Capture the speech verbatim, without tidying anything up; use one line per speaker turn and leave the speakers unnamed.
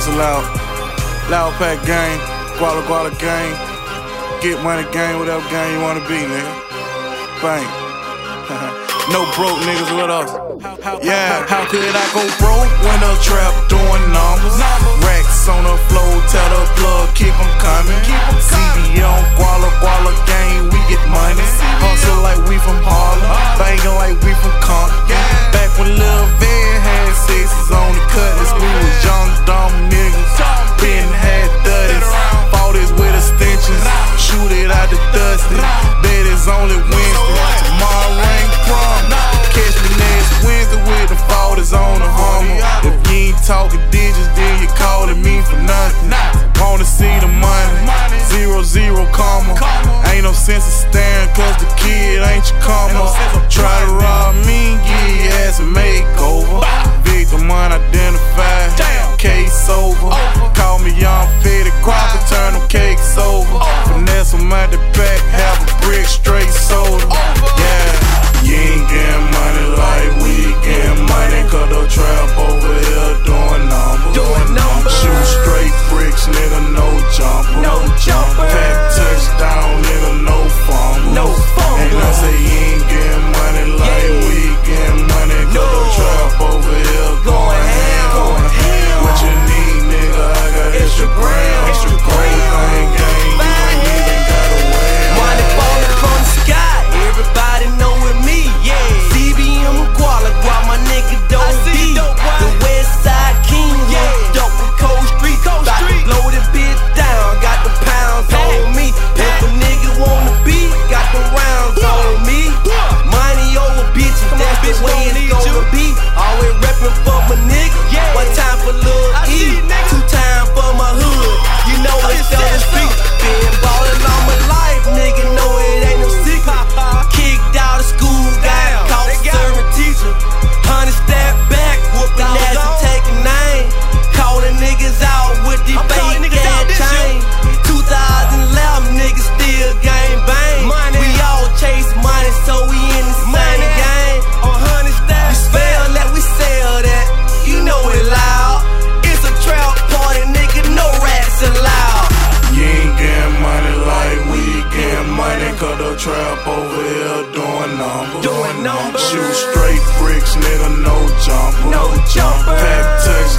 That's a loud, loud pack gang, Guala Guala gang. Get money gang, whatever gang you wanna be, nigga. Bang. No broke niggas with us. Yeah, how could I go broke when the trap doing numbers? Racks on the floor, tell the plug, keep them coming. C B on Guala Guala gang, we get money. Hustle like we from Harlem, bangin' like we from Compton. Back when Lil Van had sixes on the cutlass, we was young, dumb niggas. Ben had thirties, forties with extensions. Shoot it out the dusty, bet it's only Wednesday. Tomorrow ain't prom, catch me next Wednesday with the forties on the Hummer. If you ain't talking digits, then you calling me for nothing. Wanna see the money, zero zero comma. Ain't no sense of staring, cause the kid ain't your comma. Try to rob me, give your ass a makeover. Victim unidentified, case over. Call me young Petty Crocker, turn them cakes over. Finesse them out the back, have a brick straight soda. Yeah, you ain't getting money like we getting money, cause the trap over here doing numbers. Shoot straight bricks, nigga, no jumper.
No jumper.
Pack touchdown, nigga, no fumble.
No fumble.
And I say you ain't getting money like
Yeah.
we getting money, cause
No.
the trap over here going ham.
Going ham.
What you need, nigga, I got extra gram.
Extra
Cold
gram.
thing gang, you ain't even gotta wear.
Money falling from the sky, everybody know it me. Yeah. C B M Guala Guala, my nigga don't be. The West Side King, yeah. Dope with Cold Street, Cold About Street. To blow the bitch down, got the pounds on me. If a nigga wanna be, got the rounds on me. Money over bitches, that's the way it's gonna be. Always reppin' for my nigga. One time for Lil E, two time for my hood. You know it's on the street. Been ballin' all my life, nigga know it ain't no secret. Kicked out of school, got caught serving teacher. Hundred step back, whoopin' ass and taking name. Callin' niggas out with the fake ass chain. two thousand eleven, niggas still gang bang. We all chase money, so we in the same game. On hundred step, you spell that, we sell that. You know it loud. It's a trap party, nigga, no rats allowed.
You ain't getting money like we getting money, cause the trap over here doing numbers.
Doing numbers.
Shoot straight bricks, nigga, no jumper.
No jumper.
Pack touch